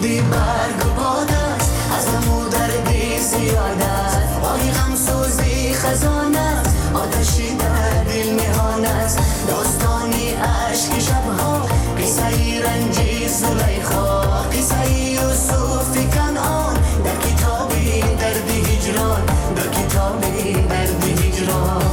بی برگ و باد است، از امو دردی زیاد است، باقی غمسوزی خزانه است، آتشی در دل نهان است، داستانی عشق شبها، قصه رنجی زلیخا، قصه یوسف کنعان، در کتابی درد هجران، در کتابی درد هجران.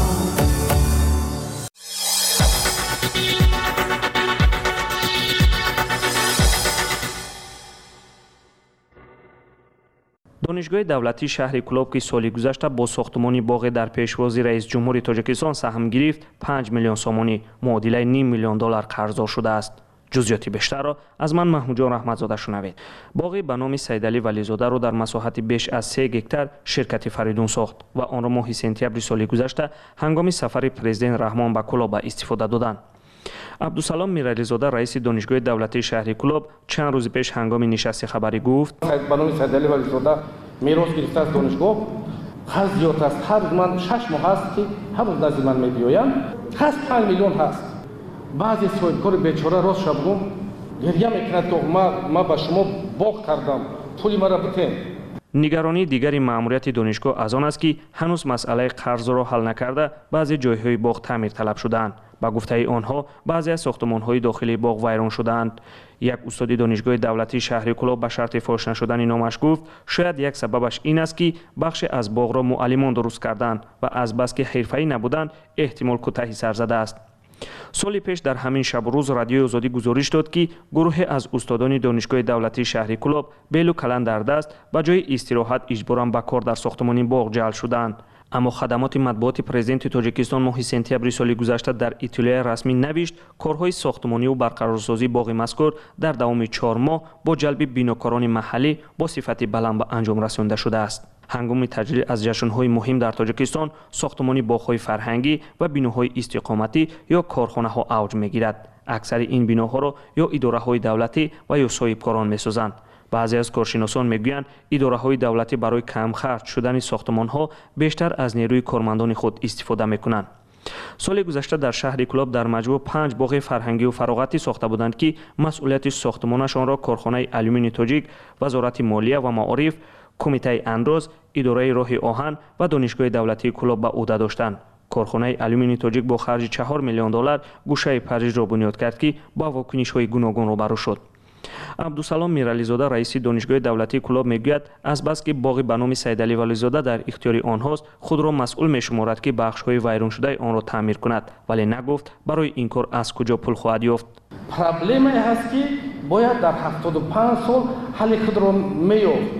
دانشگاه دولتی شهر کلوب که سال گذشته با ساختمان باغ در پیشوازی رئیس جمهور تاجیکستان سهم گرفت 5 میلیون سومانی معادل $500,000 قرضدار شده است. جزئیات بیشتر را از من محمود جان رحمتزاده شنوید. باغی به نام سیدعلی ولیزاده را در مساحت بیش از 3 هکتار شرکت فریدون ساخت و آن را ماه سپتامبر سال گذشته هنگام سفر پرزیدنت رحمان به کلوب استفاده دادند. عبدالسلام میرعلیزاده رئیس دانشگاه دولتی شهر کلوب چند روز پیش هنگام نشست خبری گفت به نام سیدعلی ولیزاده میراث گرفته از دانشگاه خرج زیاد است. هر روز من 6 ماه است که هر روز نزد من میبیایم، هست 5 میلیون هست. بعضی صاحبکار بیچاره راست شب بگم گریه میکند که ما به شما باغ کردم، پولی مرا بتین. نگرانی دیگری مأموریت دانشگاه از آن است که هنوز مسئله قرض را حل نکرده بعضی جایهای باغ تعمیر طلب شده‌اند. با گفته آنها بعضی از ساختمان‌های داخلی باغ ویران شده‌اند. یک استاد دانشگاه دولتی شهر کلوب به شرط فاش نشدن نامش گفت شاید یک سببش این است که بخش از باغ را معلمان درست کردند و از بس که حرفه‌ای نبودند احتمال کوتاهی سر زده است. سالی پیش در همین شب و روز رادیو آزادی گزارش داد که گروه از استادان دانشگاه دولتی شهر کلوب بیل و کلان در دست به جای استراحت اجباراً به کار در ساختمان باغ جلب شدند. اما خدمات مطبوعات پرزیدنت تاجیکستان ماه سپتامبر سال گذشته در اطلاع رسمی نوشت کارهای ساختمانی و برقرارسازی باغ مذکور در دوام 4 ماه با جلب بیناکاران محلی با صفت بلند به انجام رسانده شده است. هنگام تجلیل از جشن‌های مهم در تاجیکستان ساختمانی باغ‌های فرهنگی و بیناهای استقامتی یا کارخانه‌ها اوج می‌گیرد. اکثر این بیناها را یا اداره‌های دولتی و یا صاحبکاران می‌سازند. بعضی از کارشناسان میگویند اداره‌های دولتی برای کم خرج شدن ساختمان‌ها بیشتر از نیروی کارمندان خود استفاده می‌کنند. سال گذشته در شهر کلوب در مجموع 5 باغ فرهنگی و فراغتی ساخته بودند که مسئولیت ساختمانشان را کارخانه آلومینی تاجیک، وزارت مالیه و معارف، کمیته انداز، اداره راه آهن و دانشگاه دولتی کلوب به عهده داشتند. کارخانه آلومینی تاجیک با خرج $4 میلیون گوشه پریج را بنیاد کرد که با واکنش‌های گوناگون روبرو شد. عبدالسلام میرعلیزاده رئیس دانشگاه دولتی کلوب میگوید از بس که باغ به نام سیدعلی ولیزاده در اختیار آنهاست خود را مسئول میشمارد که بخش‌های ویران شده آن را تعمیر کند، ولی نگفت برای این کار از کجا پول خواهد یافت. پرابلمی هست که باید در 75 سال حل خود را میافت.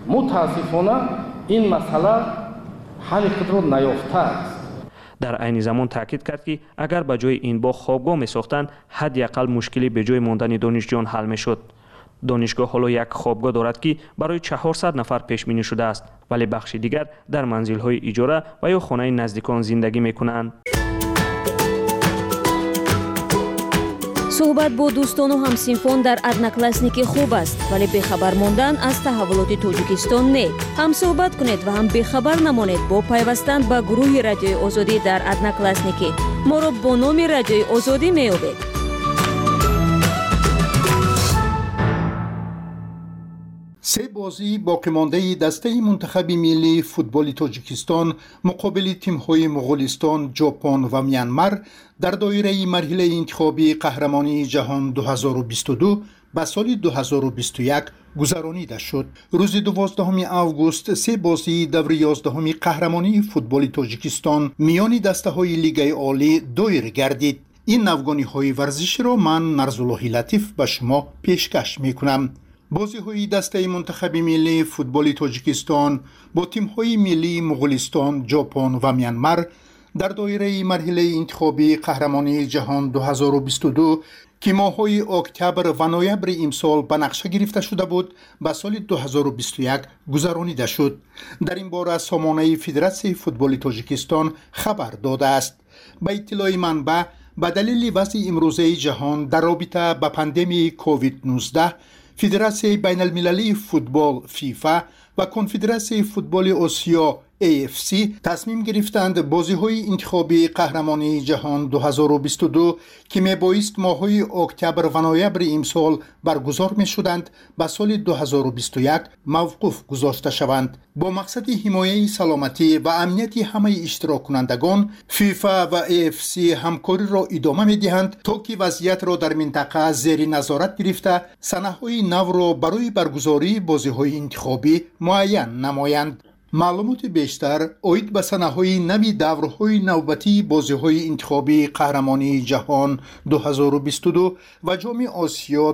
متاسفانه این مسئله حل خود را نیافته است. در عین زمان تاکید کرد که اگر به جای این باغ خوابگاه می‌ساختند حداقل مشکلی به جای ماندن دانشجویان حل می‌شد. دانشگاه حالا یک خوابگاه دارد که برای 400 نفر پیش بینی شده است، ولی بخش دیگر در منزل‌های اجاره و یا خانه نزدیکان زندگی می‌کنند. صحبت با دوستان و همسنفان در одноклассники خوب است، ولی بخبر ماندن از تحولات تاجیکستان نه. هم صحبت کنید و هم بخبر نمانید با پیوستن به گروه رادیوی آزادی در одноклассники. ما را با نام رادیوی آزادی می‌یابید. سه بازی باقی مانده دسته منتخب ملی فوتبال تاجیکستان مقابل تیم‌های مغولستان، ژاپن و میانمار در دایره مرحله انتخابی قهرمانی جهان 2022 به سال 2021 گذرانیده شد. روز 12 آگوست سه بازی دور 11 قهرمانی فوتبال تاجیکستان میان دسته‌های لیگ عالی دایر گردید. این نوگانی‌های ورزشی را من نرزالله لطیف به شما پیشکش می‌کنم. بازی‌های دسته منتخب ملی فوتبال تاجیکستان با تیم‌های ملی مغولستان، ژاپن و میانمار در دایره مرحله انتخابی قهرمانی جهان 2022 که ماه‌های اکتبر و نوامبر امسال به نقشه گرفته شده بود به سال 2021 گذرانیده شد. در این باره سامانه فدراسیون فوتبال تاجیکستان خبر داده است. به اطلاع منبع به دلیل وضع امروزه جهان در رابطه با پاندمی کووید 19 فدراسیون بین المللی فوتبال فیفا و کنفدراسیون فوتبال آسیا AFC تصمیم گرفتند بازی‌های انتخابی قهرمانی جهان 2022 که میبایست ماه‌های اکتبر و نوامبر امسال برگزار می‌شدند به سال 2021 موقوف گذاشته شوند. با مقصد حمایت سلامتی و امنیت همه اشتراک کنندگان، فیفا و AFC همکاری را ادامه می‌دهند تا که وضعیت را در منطقه زیر نظارت گرفته سنه‌های نو را برای برگزاری بازی‌های انتخابی معین نمایند. معلومات بیشتر اوید به سنه‌های نوی دورهای نوبتی بازی‌های انتخابی قهرمانی جهان 2022 و جام آسیا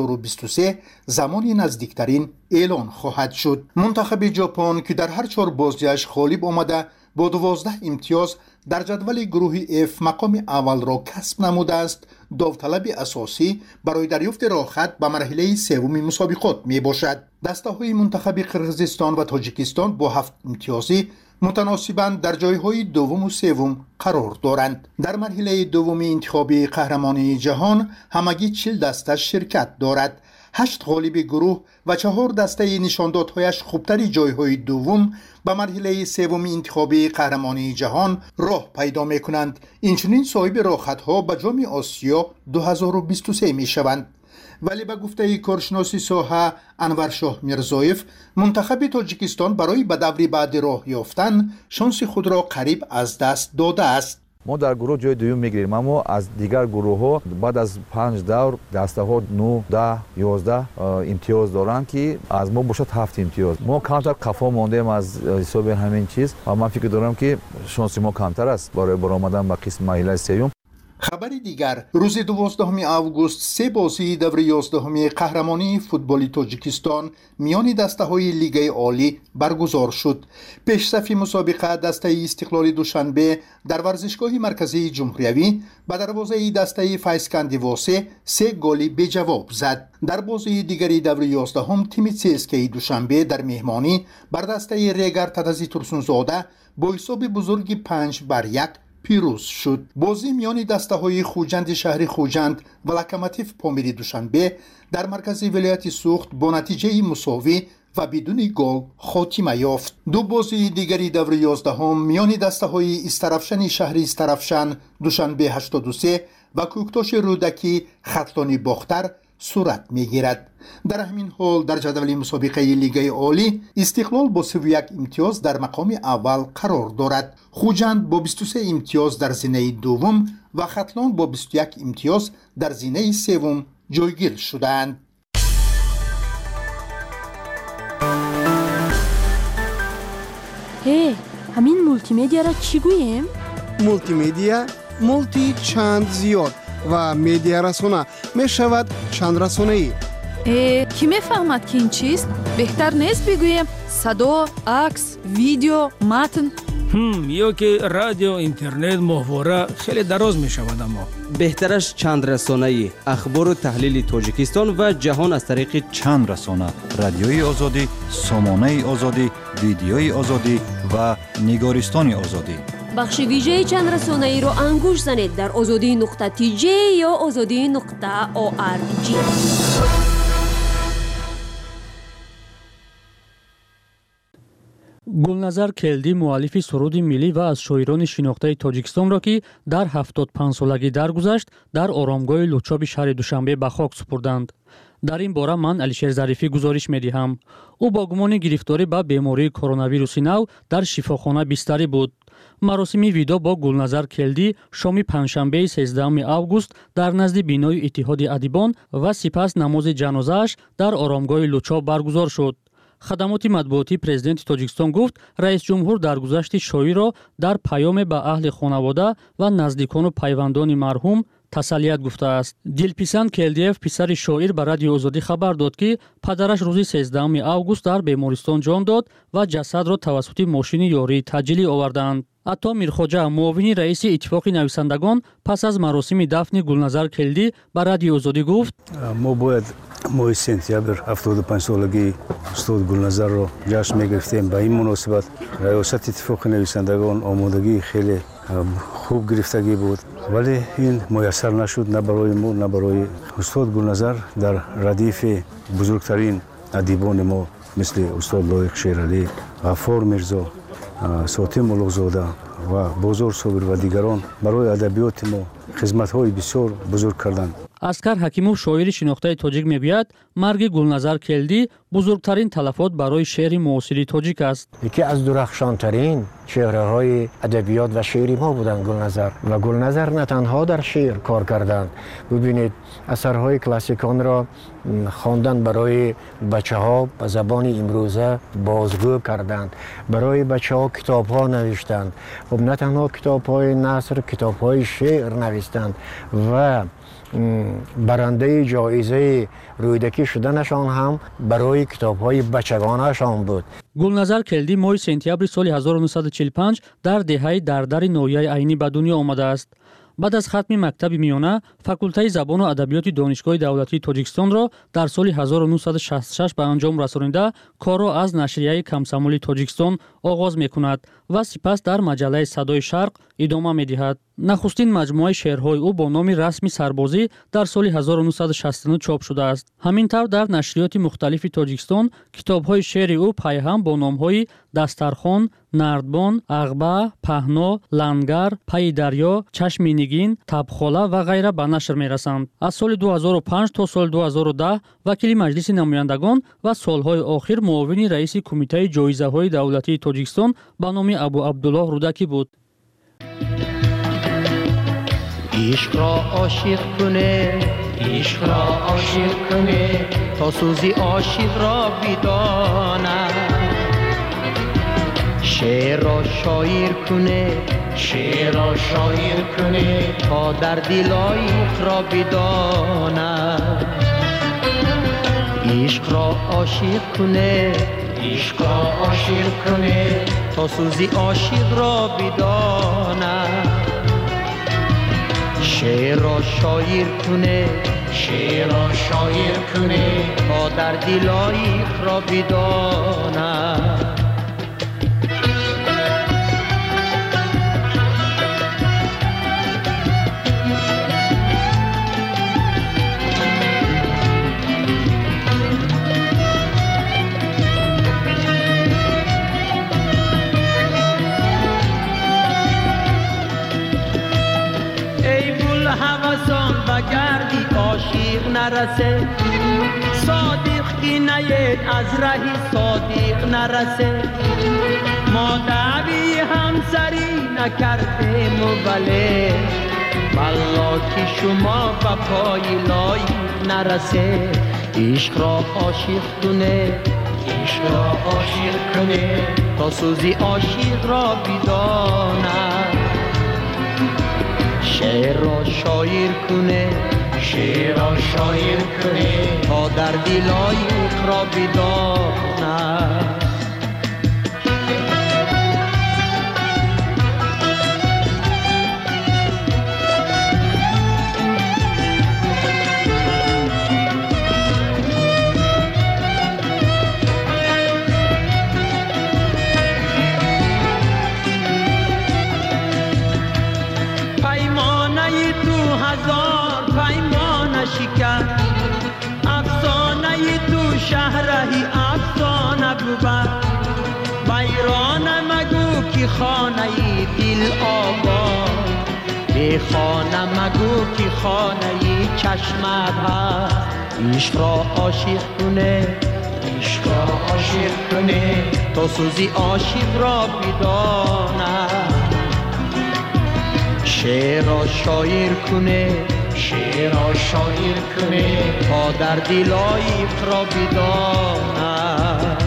2023 زمانی نزدیکترین اعلان خواهد شد. منتخب ژاپن که در هر 4 بازیش غالب آمده با 12 امتیاز در جدول گروه F مقام اول را کسب نموده است، داوطلب اساسی برای دریافت راحت به مرحله سوم مسابقات می باشد. دسته‌های منتخب قرقیزستان و تاجیکستان با 7 امتیازی متناسباً در جایهای دوم و سوم قرار دارند. در مرحله دوم انتخابی قهرمانی جهان همگی 40 دسته شرکت دارد. 8 غالب گروه و 4 دسته نشاندادهایش خوبتری جایهای دوم به مرحله سوم انتخابی قهرمانی جهان راه پیدا می کنند. اینچنین صاحب راحت‌ها به جام آسیا 2023 می شوند. ولی به گفته کارشناس ساحه انور شاه میرزایف، منتخب تاجیکستان برای به دور بعد راه یافتن شانس خود را قریب از دست داده است. ما در گروه جای دوم میگیریم، اما از دیگر گروه ها بعد از 5 دور دسته ها 9 10 11 امتیاز دارند که از ما باشد 7 امتیاز. ما کمتر قفا ماندیم از حساب همین چیز و من فکر دارم که شانس ما کمتر است برای برآمدن به قسم مرحله سوم. خبر دیگر، روز 12 آگوست 3 بازی دور 11 قهرمانی فوتبال تاجیکستان میان دسته‌های لیگ عالی برگزار شد. پیشصف مسابقه دسته استقلال دوشنبه در ورزشگاه مرکزی جمهوریوی به دروازه دسته فیسکندی واسه 3 گل به جواب زد. در بازی دیگری دور 11 تیم CSKA دوشنبه در مهمانی بر دسته ریگر تدزی ترسونزاده با حساب بزرگی 5-1 پیروز شد. بازی میان دسته‌های خوجند شهر خوجند و لوکوموتیو پامیری دوشنبه در مرکز ولایت سوخت با نتیجه مساوی و بدون گل خاتمه یافت. 2 بازی دیگری دور 11 میان دسته‌های استرافشن شهر استرافشن دوشنبه 83 و کوکتاش رودکی خطلانی باختر صورت میگیرد. در همین حال در جدول مسابقه لیگ عالی استقلال با 31 امتیاز در مقام اول قرار دارد. خوجند با 23 امتیاز در زینه دوم و خطلان با 21 امتیاز در زینه سوم جایگیر شدند. همین مولتی مدیا را چی گوییم؟ مولتی مدیا مولتی چند زیاد و مدیا رسانه می شود چند رسانه‌ای. کی میفهمد که این چیست؟ بهتر نیست بگویم صدا، عکس، ویدیو، متن؟ یا که رادیو، اینترنت، ماهواره خیلی دراز می شود. اما بهترش چند رسانه‌ای، اخبار و تحلیل تاجیکستان و جهان از طریق چند رسانه: رادیوی آزادی، سامانه آزادی، ویدیوی آزادی و نگارستان آزادی. بخش ویژه چند رسانه‌ای رو انگوش زنید در azadi.tj یا azadi.org. گلنظر کلدی مؤلف سرود ملی و از شاعران شناخته تاجیکستان را که در 75 سالگی درگذشت در آرامگاه لوچاب شهر دوشنبه به خاک سپردند. در این باره من علیشیر ظریفی گزارش می‌دهم. او با گمان گرفتاری به بیماری کرونا ویروس نو در شفاخانه بستری بود. مراسم ویدا با گلنظر کلدی شام پنجشنبه 13 آگوست در نزد بینای اتحاد ادیبان و سپس نماز جنازه‌اش در آرامگاه لوچاب برگزار شد. خدمات مطبوعاتی پرزیدنت تاجیکستان گفت رئیس جمهور درگذشت شاعر را در پیام به اهل خانواده و نزدیکان و پیوندان مرحوم تسلیت گفته است. دلپسند کلدیف پسر شاعر به رادیو آزادی خبر داد که پدرش روز 13 آگوست در بیمارستان جان داد و جسد را توسط ماشین یاری تجلی آوردند. عطا میرخواجه معاون رئیس اتفاق نویسندگان پس از مراسم دفن گلنظر کلدی به رادیو آزادی گفت ما باید ماه سپتامبر 75 سالگی استاد گلنظر را جشن می‌گرفتیم. به این مناسبت ریاست اتفاق نویسندگان آمادگی خیلی خوب گرفتگی بود، ولی این میسر نشد، نه برای ما نه برای استاد گلنظر. در ردیف بزرگترین ادیبان ما مثل استاد لایق شیرعلی، غفار میرزا сотим улуғзода ва бозор собир ва дигарон барои адабиёти мо хизматҳои бисёр бузург карданд. аскар ҳакимов шоири шинохтаи тоҷик мегӯяд марги Гулназар Келдӣ бузургтарин талафот барои шеъри муосири тоҷик аст. яке аз дурахшонтарин чеҳраҳои адабиёт ва шеъри мо буданд Гулназар ва Гулназар на танҳо дар шеър кор карданд. бибинед асарҳои классиконро хондан барои бачаҳо ба забони имрӯза бозгӯ карданд. барои бачаҳо китобҳо навиштанд. хуб на танҳо китобҳои наср китобҳои шеър навистанд ва барандаи ҷоизаи рӯйдакӣ шуданашон ҳам барои китобҳои бачагонашон буд. Гулназар Келдӣ моҳи сентябри соли 1945 дар деҳаи Дардари ноҳияи Айнӣ ба дунё омадааст. баъд аз хатми мактаби миёна факултаи забону адабиёти донишгоҳи давлатии Тоҷикистонро дар соли 1966 ба анҷом расонида корро аз нашрияи Комсомоли Тоҷикистон оғоз мекунад ва сипас дар маҷаллаи Садои Шарқ идома медиҳад. нахустин маҷмӯаи шеърҳои ӯ бо номи расми Сарбозӣ дар соли 1969 чоп шудааст. ҳамин тавр дар нашриёти мухталифи Тоҷикистон китобҳои шеъри ӯ пайҳам бо номҳои Дастархон, Нардбон, Ағба, Паҳно, Лангар, Пайи дарё, Чашми нигин, Табхола ва ғайра ба нашр мерасанд. аз соли 2005 то соли 2010 вакили Маҷлиси намояндагон ва солҳои охир муовини раиси Кумитаи ҷоизаҳои давлатии Тоҷикистон ба номи Абу Абдуллоҳ Рудакӣ буд. عشق را عاشق کنه تا سوزی عاشق را بداند شعر را شاعر کنه تا در دل عاشق را بداند عشق را عاشق کنه تا سوزی عاشق را بداند شعر را شاعر کنه تا در دل عاشق را بداند هواسان و گردی عاشق نرسه صادق کی نیت از رهی صادق نرسه ما دعوی همسری نکردیم ولی والله که شما به پای لایق نرسه عشق را عاشق کنه تا سوزی عاشق را بداند شعر را شاعر کنه تا در دل عاشق را بداند افسانه تو شهرهی افسانه بود ویرانه مگو که خانه دل آباد به خانه مگو که خانه چشمت هست عشق را عاشق کنه تا سوزی عاشق را بداند شعر را شاعر کنه تا در دل عاشق را بداند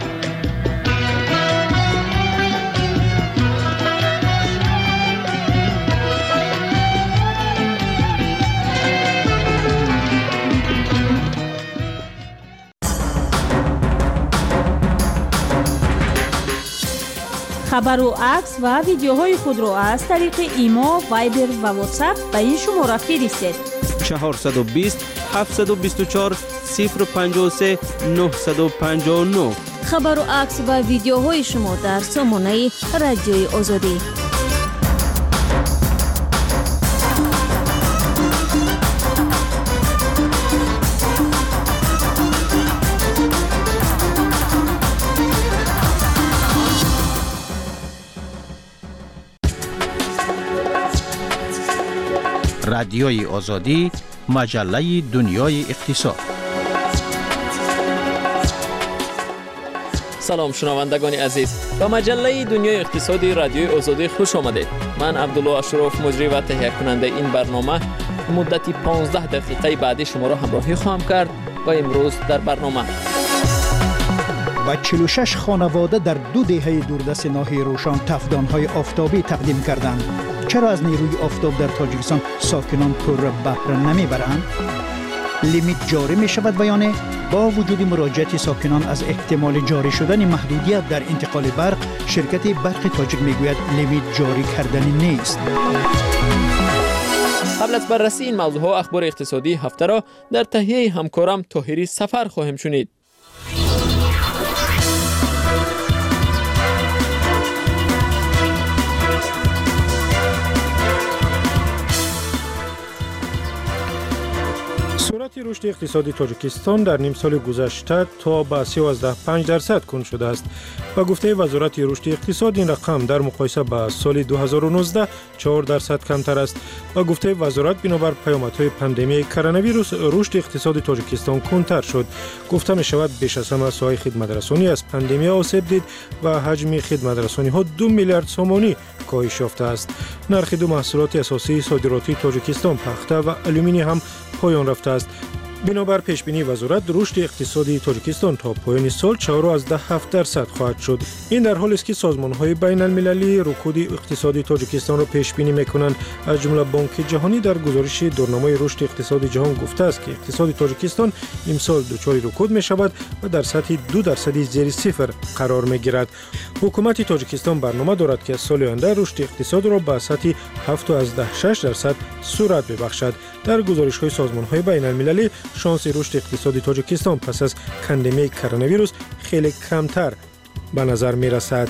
хабару акс ва видеоҳои худро аз тариқи имо, вайбер ва ватсап ба ин шумора фиристед. 420 724 053 959. хабару акс ва видеоҳои шумо дар сомонаи радиои озодӣ. رادیوی آزادی، مجله دنیای اقتصاد. سلام شنوندگان عزیز، به مجله دنیای اقتصادی رادیوی آزادی خوش آمدید. من عبدالله اشرف مجری و تهیه کننده این برنامه مدتی 15 دقیقه بعدی شما را همراهی خواهم کرد و امروز در برنامه و 46 خانواده در 2 دهه دوردست ناحیه روشن تفدان‌های آفتابی تقدیم کردند. چرا از نیروی آفتاب در تاجیکستان ساکنان پر بهره نمیبرند؟ لیمیت جاری می شود و یا نه؟ با وجود مراجعت ساکنان از احتمال جاری شدن محدودیت در انتقال برق، شرکت برق تاجیک میگوید لیمیت جاری کردنی نیست. قبل از بررسی این موضوعها اخبار اقتصادی هفته را در تهیه همکارم طاهری سفر خواهیم شنید. سرعت رشد اقتصادی تاجیکستان در نیم سال گذشته تا به 13.5% کند شده است. با گفته وزارت رشد اقتصاد این رقم در مقایسه با سال 2019 4% کمتر است. با گفته وزارت بنابر پیامدهای پاندمی کرونا ویروس رشد اقتصاد تاجیکستان کندتر شد. گفته می شود بیش از همه ساحه خدمترسانی از پاندمی آسیب دید و حجم خدمترسانی ها 2 میلیارد سومانی کاهش یافته است. نرخ دو محصولات اساسی صادراتی تاجیکستان پخته و آلومینی هم پایان رفته است. بنابر پیشبینی وزارت رشد اقتصادی تاجیکستان تا پایان سال 4.7% خواهد شد. این در حالی است که سازمان‌های بین‌المللی رکود اقتصادی تاجیکستان را پیش بینی می‌کنند. از جمله بانک جهانی در گزارش دورنامه رشد اقتصادی جهان گفته است که اقتصاد تاجیکستان امسال دچار رکود می‌شود و در سطح 2% زیر صفر قرار می‌گیرد. حکومت تاجیکستان برنامه دارد که سال آینده رشد اقتصاد را به سطح 7.6% سرعت ببخشد. در گزارش‌های سازمان‌های بین‌المللی شانس رشد اقتصادی تاجیکستان پس از پاندمی کرونا ویروس خیلی کمتر به نظر می رسد.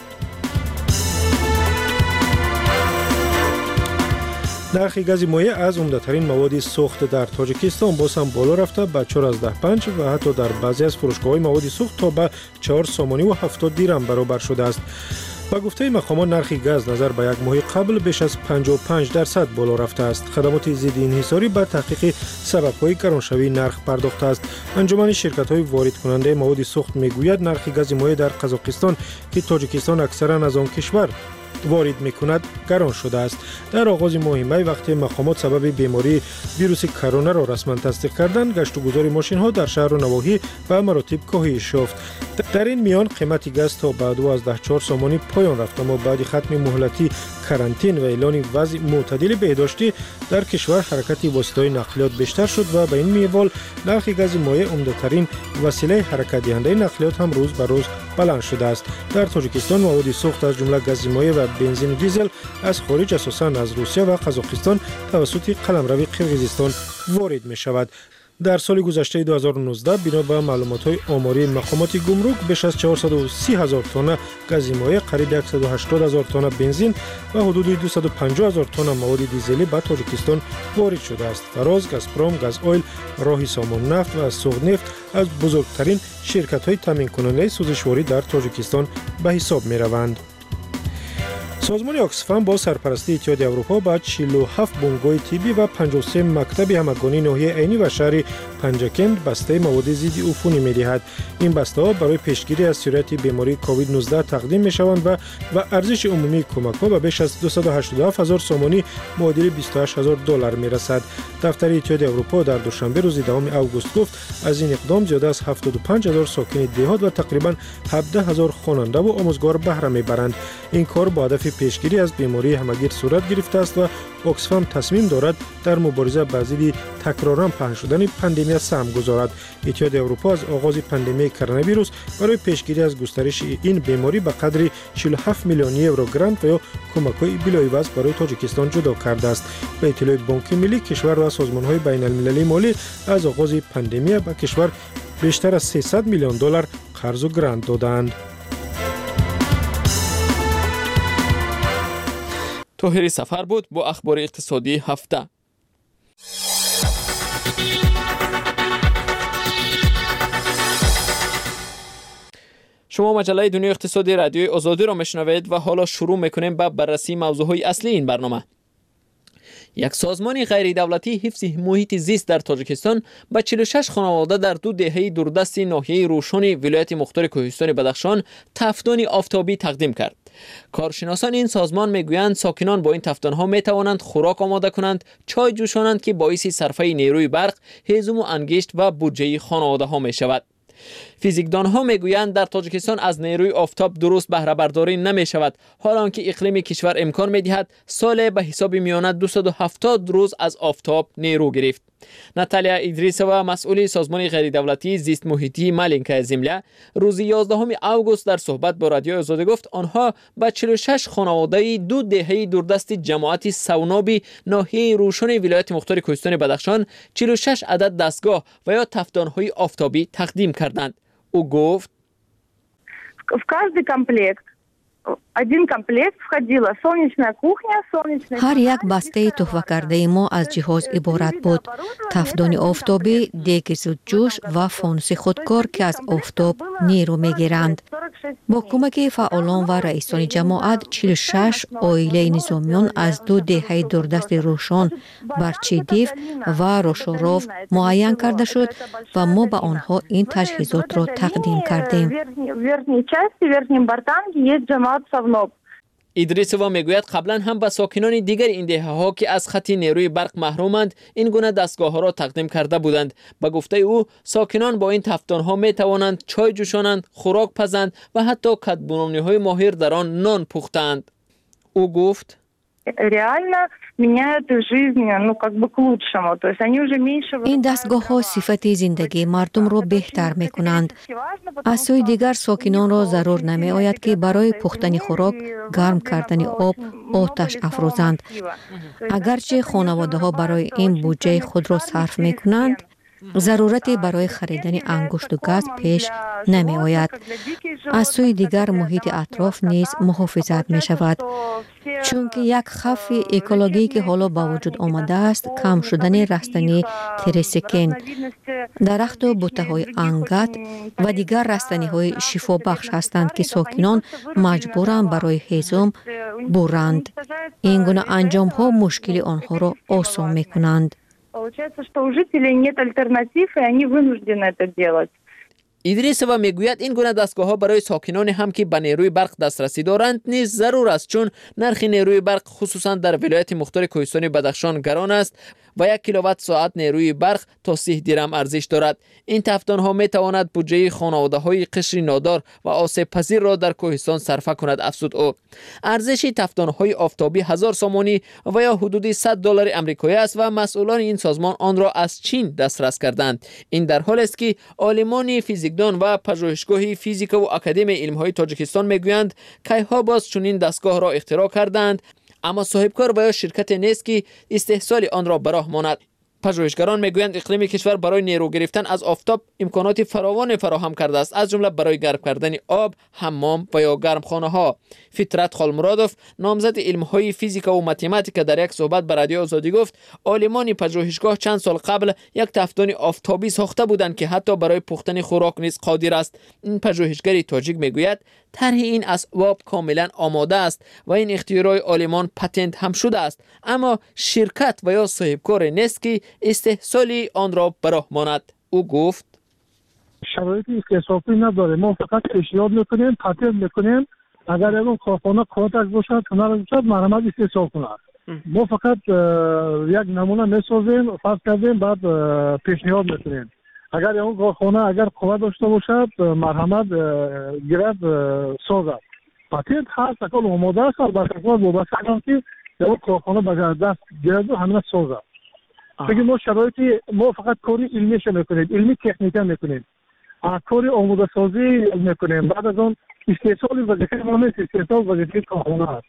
نرخ گاز مایع از عمده‌ترین مواد سوخت در تاجیکستان باز هم بالا رفته به 4.5 و حتی در بعضی از فروشگاه‌های مواد سوخت تا به 4 سومانی و 70 دیرم برابر شده است. با گفته مقامات نرخ گاز نظر به یک ماه قبل بیش از 55% بالا رفته است. خدمات ضد انحصاری به تحقیق سبب‌های گرانشوی نرخ پرداخته است. انجمن شرکت‌های وارد کننده مواد سوخت میگوید نرخ گاز مایع در قزاقستان که تاجیکستان اکثرا از آن کشور وارد میکند گران شده است. در آغاز ماه می وقتی مقامات سبب بیماری ویروس کرونا را رسما تصدیق کردند، گشت و گذار ماشین ها در شهر و نواحی به مراتب کاهش یافت. در این میان قیمت گاز تا به 12.4 سومانی پایان رفت، اما بعد ختم مهلتی کرانتین و اعلان وضع معتدل بهداشتی در کشور حرکت واسطه‌های نقلیات بیشتر شد و به این منوال نرخ گاز مایع عمده‌ترین وسیله حرکت دهنده نقلیات هم روز به روز بلند شده است. در تاجیکستان مواد سوخت از جمله گاز مایع و بنزین و دیزل از خارج اساساً از روسیه و قزاقستان توسط قلمرو قرقیزستان وارد می شود. در سال گذشته 2019 بنا به معلومات‌های آماری مقامات گمرک بیش از 430,000 تن گاز مایع، قریب 180,000 تن بنزین و حدود 250,000 تن مواد دیزلی به تاجیکستان وارد شده است. فراز، گازپروم، گاز اویل، راهی سامان نفت و سوغ نفت از بزرگترین شرکت‌های تامین کننده سوزشواری در تاجیکستان به حساب می‌روند. سازمان آکسفام با سرپرستی اتحادیه اروپا با 47 بنگاه طبی و 53 مکتب همگانی ناحیه عینی و شهر پنجکند بسته مواد ضد عفونی می‌دهد. این بسته‌ها برای پیشگیری از سرایت بیماری کووید 19 تقدیم می‌شوند و ارزش عمومی کمک‌ها به بیش از 287,000 سومانی معادل $28,000 می‌رسد. دفتر اتحادیه اروپا در دوشنبه روز 2 آگوست گفت از این اقدام زیاده از 75,000 ساکن دهات و تقریباً 17,000 خواننده و آموزگار بهره می‌برند. این کار با هدف پیشگیری از بیماری همگیر صورت گرفته است و آکسفام تصمیم دارد در مبارزه با ضد تکرارا پهن شدن پاندمی سهم گذارد. اتحادیه اروپا از آغاز پاندمی کرونا ویروس برای پیشگیری از گسترش این بیماری به قدر 47 میلیون یورو گرانت و یا کمک‌های بلاعوض برای تاجیکستان جدا کرده است. به اطلاع بانک ملی کشور و سازمان‌های بین‌المللی مالی از آغاز پاندمی به کشور بیشتر از $300 میلیون قرض و گرانت دادند. طاهری سفر بود با اخبار اقتصادی هفته. شما مجله دنیای اقتصادی رادیوی آزادی را میشنوید و حالا شروع میکنیم به بررسی موضوعهای اصلی این برنامه. یک سازمان غیر دولتی حفظ محیط زیست در تاجیکستان به 46 خانواده در 2 دهه دوردست ناحیه روشن ولایت مختار کوهستان بدخشان تفدان آفتابی تقدیم کرد. کارشناسان این سازمان میگویند ساکنان با این تفدان‌ها میتوانند خوراک آماده کنند، چای جوشانند که باعث صرفه نیروی برق، هیزم و انگشت و بودجه خانواده ها می شود. فیزیکدان ها میگویند در تاجیکستان از نیروی آفتاب درست بهره برداری نمی شود، حالانکه اقلیم کشور امکان می دهد سال به حساب میانه 270 روز از آفتاب نیرو گرفت. ناتالیا ادریسووا مسئول سازمان غیر دولتی زیست محیطی مالینکا زمله روز 11 اوگوست در صحبت با رادیو آزادی گفت آنها به 46 خانواده 2 دهه دوردست جماعت سونابی ناحیه روشن ولایت مختار کوهستان بدخشان 46 عدد دستگاه و یا تفدان‌های آفتابی تقدیم کردند. او گفت هر یک بسته تحفه کرده ما از جهاز عبارت بود: تفدان آفتابی، دیگ زودجوش و فانوس خودکار که از آفتاب نیرو میگیرند. با کمک فعالان و رئیسان جماعت 46 عائله نظامیان از 2 دهه دوردست روشن، برچیدیف و روشوروف معین کرده شد و ما به آنها این تجهیزات را تقدیم کردیم. ادریسووا میگوید قبلا هم به ساکنان دیگر این دهه ها که از خط نیروی برق محرومند این گونه دستگاه ها را تقدیم کرده بودند. به گفته او ساکنان با این تفدان ها می توانند چای جوشانند، خوراک پزند و حتی کدبونانی های ماهر در آن نان پختند. او گفت این دستگاه ها صفت زندگی مردم را بهتر می کنند. از سوی دیگر ساکنان را ضرور نمی آید که برای پختن خوراک، گرم کردن آب، آتش افروزند. اگرچه خانواده ها برای این بودجه خود را صرف می کنند، ضرورتی برای خریدن انگشت و گاز پیش نمی آید. از سوی دیگر محیط اطراف نیز محافظت می شود، چون که یک خف اکولوژی که حالا با وجود آمده است کم شدن رستنی تریسکین، درخت و بوته های انگت و دیگر رستنی های شفا بخش هستند که ساکنان مجبورند برای هیزم برند. این گونه انجام ها مشکل آنها را آسان می کنند. Получается, что у жителей нет альтернатив, и они вынуждены это делать. ادریسووا میگوید این گونه دستگاه ها برای ساکنان هم که به نیروی برق دسترسی دارند نیز ضرور است، چون نرخ نیروی برق خصوصا در ولایت مختار کوهستان بدخشان گران است و 1 کیلووات ساعت نیروی برق تا 30 درم ارزش دارد. این تفدان ها می تواند بودجه خانواده های قشر نادار و آسیب پذیر را در کوهستان صرفه کند. افزود او ارزش تفدان های آفتابی 1000 سامانی و یا حدود $100 آمریکایی است و مسئولان این سازمان آن را از چین دسترس کردند. این در حالی است که عالمان فیزیکدان و پژوهشگاه فیزیک و اکادمی علم‌های تاجیکستان میگویند کیها باز چنین دستگاه را اختراع کردند، اما صاحبکار و یا شرکت نیست که استحصال آن را به راه ماند. پژوهشگران میگویند اقلیم کشور برای نیرو گرفتن از آفتاب امکانات فراوان فراهم کرده است، از جمله برای گرم کردن آب، حمام و یا گرمخانه ها. فطرت خالمرادوف نامزد علم‌های فیزیک و متماتیک در یک صحبت به رادیو آزادی گفت عالمان پژوهشگاه چند سال قبل یک تفدان آفتابی ساخته بودند که حتی برای پختن خوراک نیز قادر است. این پژوهشگر تاجیک میگوید طرح این اسباب کاملا آماده است و این اختراع آلمان پتنت هم شده است، اما شرکت و یا صاحبکار نیست که استحصال آن را به راه ماند. او گفت شرایط اختصاصی نداره، ما فقط پیشنهاد میکنیم، پتنت میکنیم، اگر اون کارخانه کاتش باشد، هنر باشد، مرمت استحصال کند. ما فقط یک نمونه میسازیم، فرض کردیم، بعد پیشنهاد میکنیم. اگر اون کارخانه اگر قوت داشته باشد، مرحمت گیرد سازد. پتنت هست، اکل آماده است، البته وابسته است که اون کارخانه به دست گیرد و همین سازد. بگیم ما شرایطی، ما فقط کاری علمیش میکنیم، علمی تکنیکی میکنیم، کاری آماده سازی میکنیم، بعد از اون استحصال وظیفه ما نیست، استحصال وظیفه کارخانه است.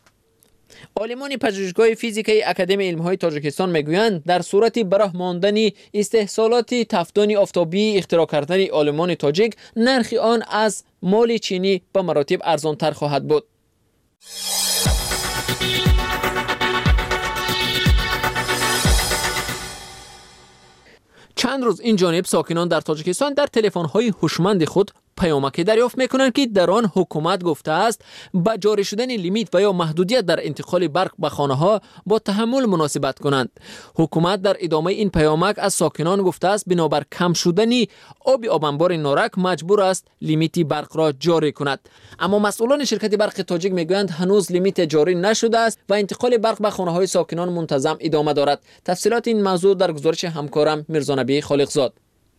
عالمان پژوهشگاه فیزیکی اکادمی علم‌های تاجیکستان میگویند در صورت براه ماندن استحصالات تفدان آفتابی اختراع کردن عالمان تاجیک، نرخ آن از مال چینی به مراتب ارزان‌تر خواهد بود. چند چند روز این جانب ساکنان در تاجیکستان در تلفن‌های هوشمند خود پیامکی دریافت میکنند که در آن حکومت گفته است با جاری شدن لیمیت و یا محدودیت در انتقال برق به خانه‌ها با تحمل مناسبت کنند. حکومت در ادامه این پیامک از ساکنان گفته است بنابر کم شدن آب انبار نارک مجبور است لیمیت برق را جاری کند. اما مسئولان شرکت برق تاجیک میگویند هنوز لیمیت جاری نشده است و انتقال برق به خانه‌های ساکنان منتظم ادامه دارد. تفصیلات این موضوع در گزارش همکارم میرزا نبی خالقزاد.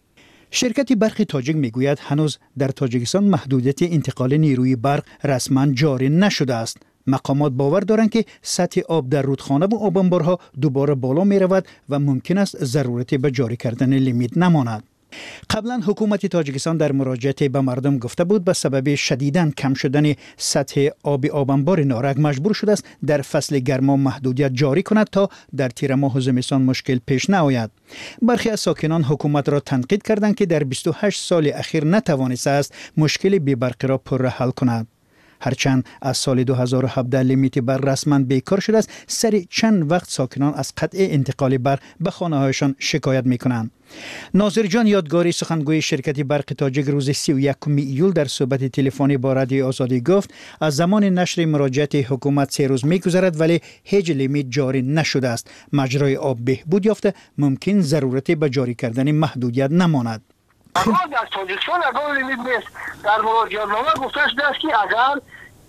شرکت برق تاجیک میگوید هنوز در تاجیکستان محدودیت انتقال نیروی برق رسما جاری نشده است. مقامات باور دارند که سطح آب در رودخانه و آب انبارها دوباره بالا می رود و ممکن است ضرورتی به جاری کردن لیمیت نماند. قبلا حکومت تاجیکستان در مراجعه به مردم گفته بود به سبب شدیداً کم شدن سطح آب انبار نارک مجبور شده است در فصل گرما محدودیت جاری کند تا در تیر ماه و زمستان مشکل پیش نیاید. برخی از ساکنان حکومت را تنقید کردند که در 28 سال اخیر نتوانسته است مشکل بی‌برقی را پرراه حل کند. هرچند از سال 2017 لیمیت برق رسما بیکار شده است، سری چند وقت ساکنان از قطع انتقال برق به خانه‌هایشان شکایت می‌کنند. ناظر جان یادگاری سخنگوی شرکت برق تاجیک روز 31 ایول در صحبت تلفنی با رادیوی آزادی گفت از زمان نشر مراجعت حکومت 3 روز می‌گذرد ولی هیچ لیمیت جاری نشده است. مجرای آب بهبود یافته، ممکن ضرورتی به جاری کردن محدودیت نماند. اما در تاجیکستان اگر لیمیت نیست، در مراجعتنامه گفته شده است که اگر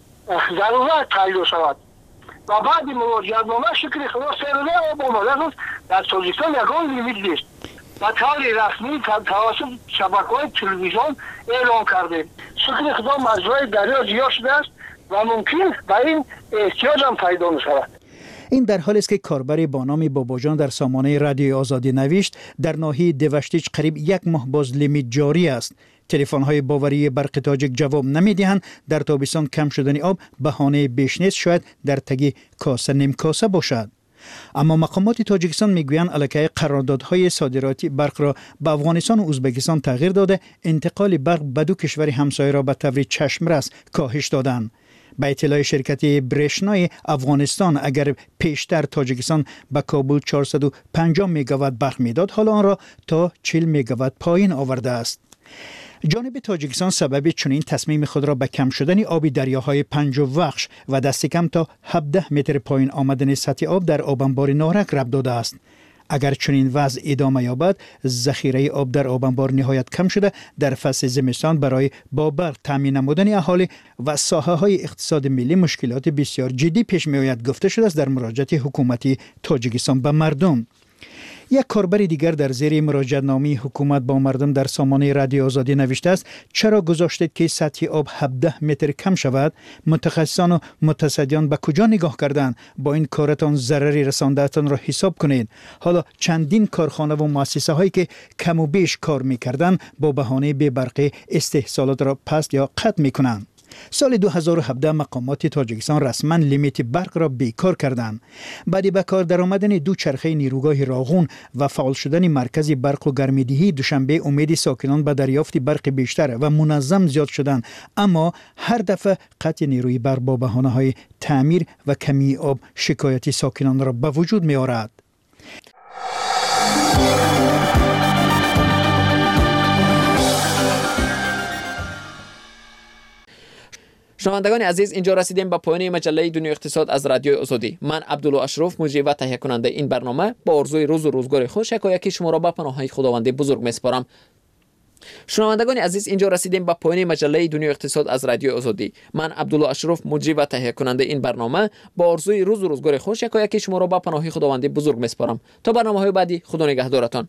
ضرورت تعیین شود و بعد مراجعتنامه شکل خلاص سرده آب آماده است، در تاجیکستان اگر لیمیت نیست و طور رسمی توسط شبکه‌های تلویزیون اعلام کرده شکل خدام مجرای دریا زیاد شده است و ممکن به این احتیاج هم پیدا می‌شود. این در حالی است که کاربر با نام باباجان در سامانه رادیوی آزادی نوشت در ناحیه دوشتیج قریب 1 ماه باز لیمیت جاری است. تلفن‌های باوری برق تاجیک جواب نمی‌دهند. در تابستان کم شدن آب بهانه بیش نیست، شاید در تگی کاسه نیم کاسه باشد. اما مقامات تاجیکستان میگویند الکی قراردادهای صادراتی برق را به افغانستان و ازبکستان تغییر داده انتقال برق به دو کشور همسایه را به طور چشمرس کاهش دادند. به اطلاع شرکت برشنای افغانستان اگر پیشتر تاجیکستان به کابل 450 میگاوات برق میداد، حالا آن را تا 40 میگاوات پایین آورده است. جانب تاجیکستان سبب چنین تصمیم خود را به کم شدن آب دریاهای پنجوخش و دست کم تا 17 متر پایین آمدن سطح آب در آب انبار نارک ربط داده است. اگر چنین وضع ادامه یابد، ذخیره آب در آب انبار نهایت کم شده در فصل زمستان برای با برق تامین نمودن اهالی و ساحه‌های اقتصاد ملی مشکلات بسیار جدی پیش می‌آید گفته شده است در مراجعه حکومتی تاجیکستان به مردم. یک کاربر دیگر در زیر مراجعه‌نامه حکومت با مردم در سامانه رادیو آزادی نوشته است چرا گذاشتید که سطح آب 17 متر کم شود؟ متخصصان و متصدیان به کجا نگاه کردند؟ با این کارتان ضرری رسانده‌تان را حساب کنید. حالا چندین کارخانه و مؤسسه هایی که کم و بیش کار می‌کردند با بهانه بی‌برقی استحصالات را پست یا قطع می‌کنند. سال 2017 مقامات تاجیکستان رسما لیمیت برق را بیکار کردند. بعد به کار درآمدن دو چرخه نیروگاه راغون و فعال شدن مرکز برق و گرمایدهی دوشنبه امید ساکنان به دریافت برق بیشتر و منظم زیاد شدند، اما هر دفعه قطع نیروی برق با بهانه‌های تعمیر و کمی آب شکایت ساکنان را به وجود می آورد. شنوندگان عزیز، اینجا رسیدیم به پایان مجله دنیای اقتصاد از رادیوی آزادی. من عبدالله اشرف مجری و تهیه کننده این برنامه با آرزوی روز و روزگار خوش یکی شما را به پناههای خداوند بزرگ میسپارم. شنوندگان عزیز، اینجا رسیدیم به پایان مجله دنیای اقتصاد از رادیوی آزادی. من عبدالله اشرف مجری و تهیه کننده این برنامه با آرزوی روز و روزگار خوش یکی شما را به پناههای خداوند بزرگ میسپارم. تا برنامه‌های بعدی، خدا نگهدارتان.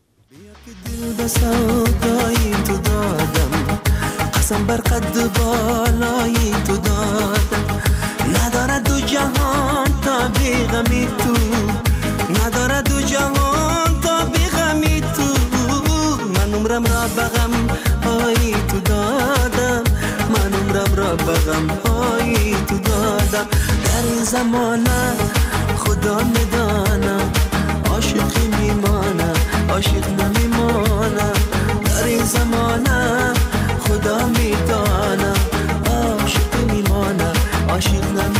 قسم بر قد بالای تو دادم، ندارد دو جهان تا بی غمی تو، ندارد دو جهان تا بی غمی تو. من عمرم را بغم های تو دادم، من عمرم را بغم های تو دادم. در این زمانه خدا میدانم عاشقی میمانم، عاشق نمیمانم. در این زمانه خدا میدانم عاشق میمانم، عاشق نمیمانم.